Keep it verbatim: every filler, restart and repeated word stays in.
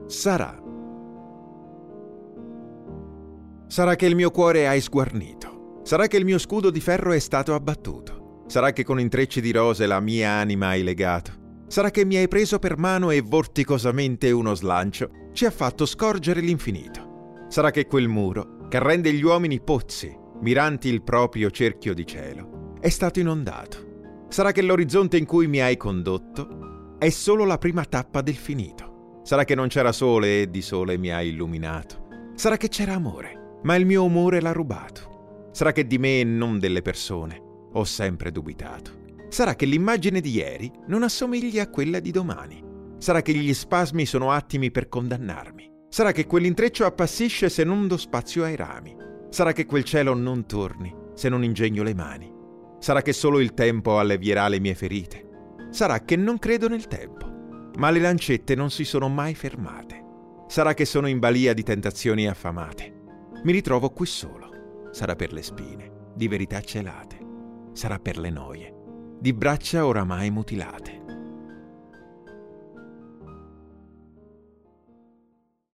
Sarà. Sarà che il mio cuore hai sguarnito. Sarà che il mio scudo di ferro è stato abbattuto. Sarà che con intrecci di rose la mia anima hai legato. Sarà che mi hai preso per mano e vorticosamente uno slancio ci ha fatto scorgere l'infinito. Sarà che quel muro, che rende gli uomini pozzi, miranti il proprio cerchio di cielo, è stato inondato. Sarà che l'orizzonte in cui mi hai condotto è solo la prima tappa del finito. Sarà che non c'era sole e di sole mi hai illuminato. Sarà che c'era amore, ma il mio umore l'ha rubato. Sarà che di me e non delle persone ho sempre dubitato. Sarà che l'immagine di ieri non assomiglia a quella di domani. Sarà che gli spasmi sono attimi per condannarmi. Sarà che quell'intreccio appassisce se non do spazio ai rami. Sarà che quel cielo non torni se non ingegno le mani. Sarà che solo il tempo allevierà le mie ferite. Sarà che non credo nel tempo, ma le lancette non si sono mai fermate. Sarà che sono in balia di tentazioni affamate. Mi ritrovo qui solo. Sarà per le spine di verità celate. Sarà per le noie di braccia oramai mutilate.